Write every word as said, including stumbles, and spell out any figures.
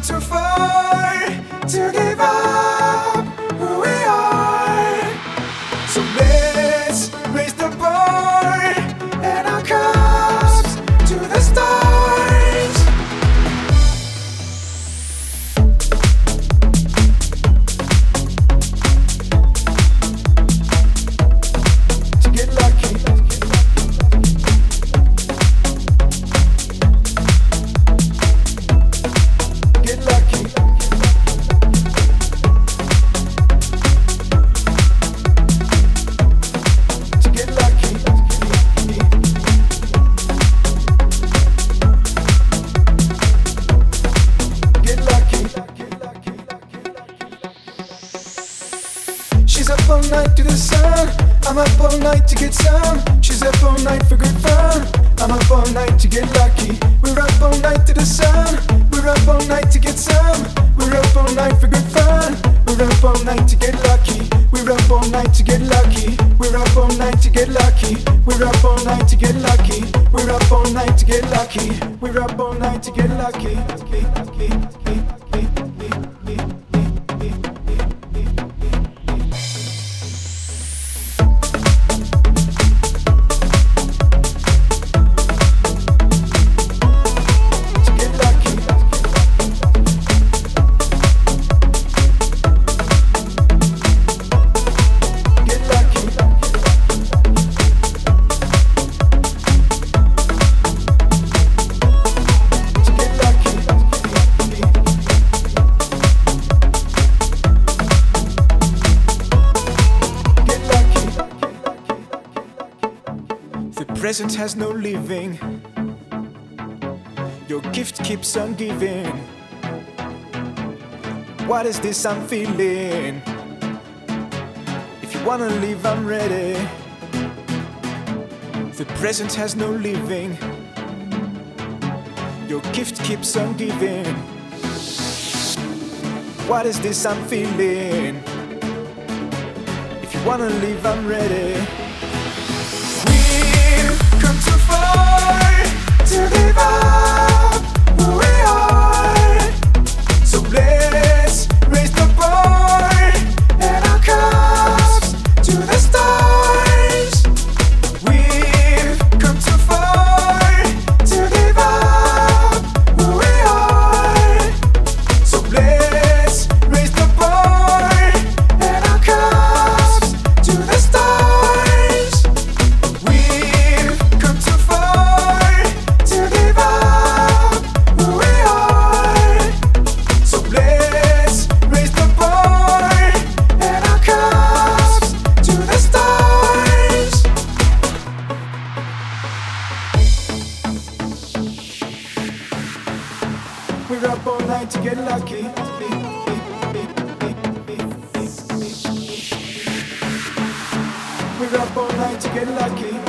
too far to give up who we are. So let's raise the bar and our cups to the stars. To get lucky. Get lucky. To get lucky. Get lucky. She's up all night to the sun. I'm up all night to get some. She's up all night for good fun. I'm up all night to get lucky. We're up all night to the sun. We're up all night to get some. We're up all night for good fun. We're up all night to get lucky. We're up all night to get lucky. We're up all night to get lucky. We're up all night to get lucky. We're up all night to get lucky. We're up all night to get lucky. To get lucky. Get lucky. To get lucky. Get lucky. The present has no living. Your gift keeps on giving. What is this I'm feeling? If you wanna leave, I'm ready. The present has no living. Your gift keeps on giving. What is this I'm feeling? If you wanna leave, I'm ready. We've come too far to give up who we are. So let's raise the bar and our cups to the stars. We've come too far to give up who we are. So let's raise the bar and our cups to the stars. We've come too far to give up who we are. So let's raise the bar and our cups to the stars. We're up all night to get lucky. We're up all night to get lucky.